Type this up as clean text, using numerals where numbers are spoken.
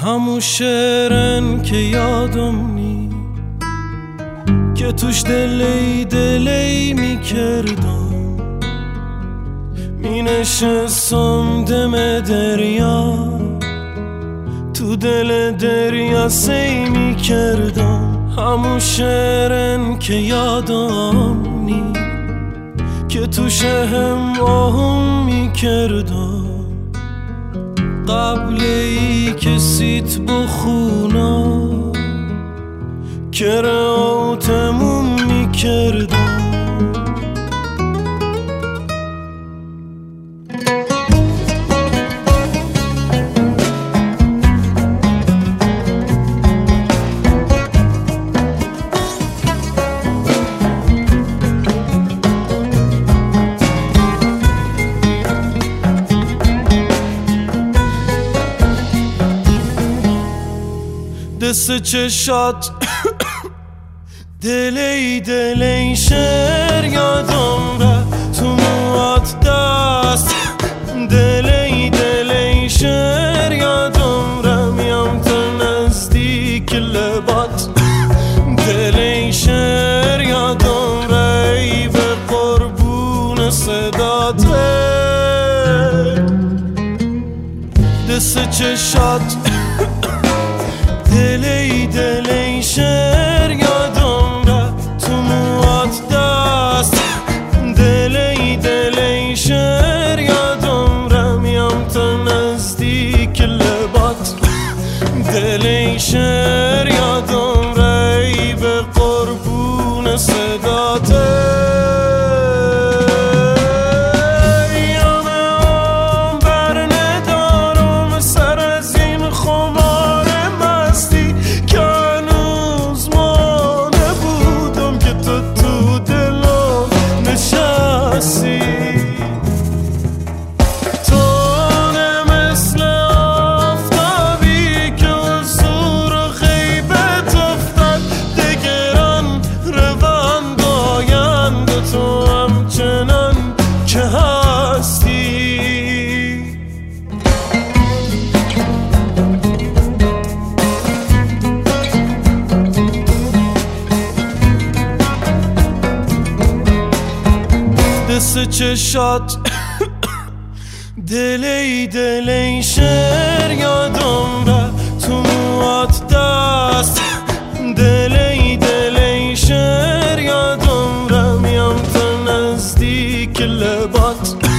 همون شعرن که یادم نی که توش دلی میکردم، می نشستم دم دریا، تو دل دریا سی میکردم. همون شعرن که یادم نی که توش هم آهم میکردم، قبل ای که سیت بخونا که راتمون میکردم. دست چشات دلی شعر یادم را تو موات دست، دلی شعر یادم را میام تا نزدیک لبات، دلی شعر یادم را ای به قربون صداته. دست چشات دلی شعر یادم را تو موات دست، دلی شعر یادم را میام تا نزدیک لبات، دلی شعر یادم را ای به قربون صداته. دست چشات دلی شعر یادم را تو موات دست، دلی شعر یادم را میام تا نزدیک لبات،